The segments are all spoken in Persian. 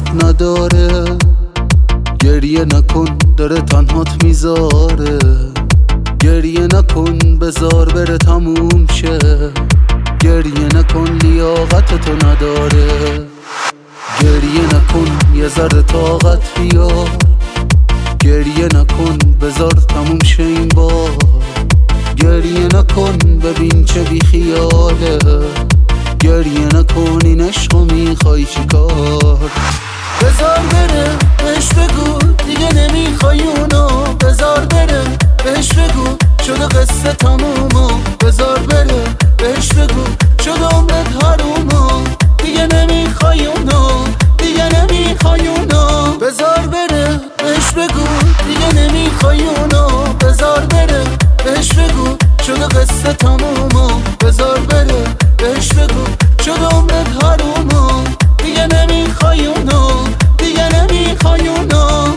دوست نداره. گریه نکن داره تنهات میذاره. گریه نکن بذار بره تموم شه. گریه نکن لیاقتتو نداره. گریه نکن یه ذره طاقت بیار. گریه نکن بذار تموم شه این بار. گریه نکن ببین چه بی خیاله. گریه نکن این عشقو میخوای چیکار؟ بذار بره بهش بگو دیگه نمیخوای اونو. بذار بره بهش بگو شده قصه تمومو. بذار بره بهش بگو شده عمرت حرومو. دیگه نمیخوای اونو دیگه نمیخوای اونو. بذار بره بهش بگو دیگه نمیخوای اونو. بذار بره بهش بگو شده قصه تمومو. بذار بره بهش بگو شده عمرت حرومو. دیگه نمیخوای اونو دیگه نمیخوای اونو.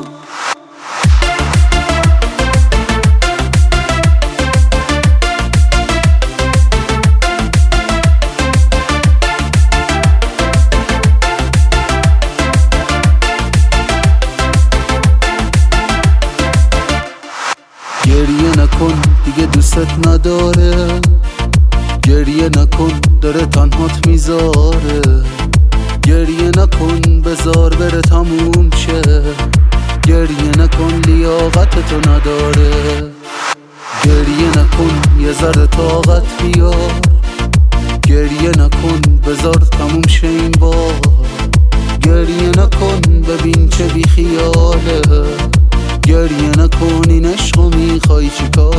گریه نکن دیگه دوست نداره. گریه نکن داره تنهات میذاره. گریه نکن بذار بره تموم شه. گریه نکن لیاقتتو نداره. گریه نکن یه ذره طاقت بیار. گریه نکن بذار تموم شه این بار. گریه نکن ببین چه بی خیاله. گریه نکن این عشقو میخوای چیکار؟